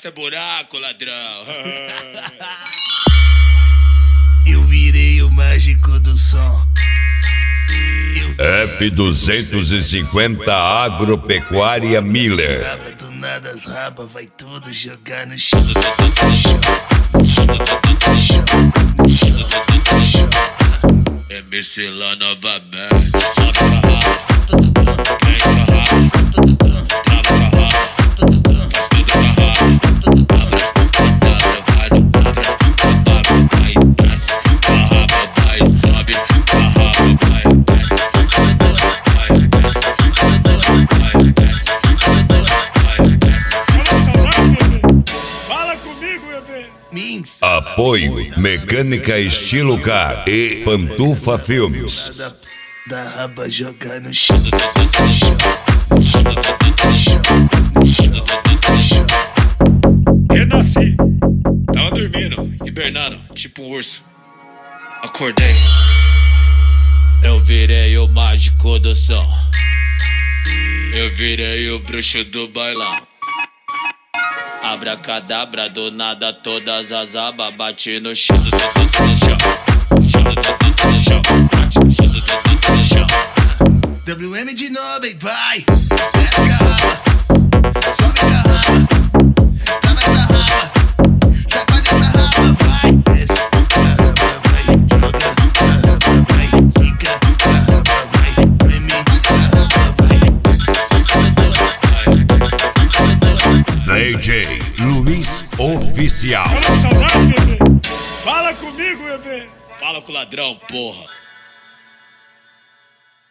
Arrasta buraco, ladrão. Eu virei o mágico do som. F250 Agropecuária Miller. Raba do nada, as rabas vai tudo jogar no chão. MC lá novamente. Sobe com a raba, vem com a raba, trava com a raba, faz tudo com a raba. Abra, vai no abra, vai, desce, com a raba, vai, sobe, com a raba, vai, desce, vai, desce, vai, desce. Fala saudade, bebê. Fala comigo, bebê. Mins. Apoio Mecânica Estilo Car e Pantufa Filmes. Da raba jogar no chão. Renasci. Tava dormindo, hibernando, tipo um urso. Acordei. Eu virei o mágico do som. Eu virei o bruxo do bailão. Abracadabra, do nada todas as abas bate no chão. WM de novo, hein, vai. Desce com a raba, sobe com a raba, trava essa raba, sacode essa raba, vai. Desce com a raba, vai, joga com a raba, vai, fica com a raba, vai, treme com a raba, vai. DJ Luiz Oficial. Fala saudade, bebê. Fala comigo, bebê. Fala com o ladrão, porra.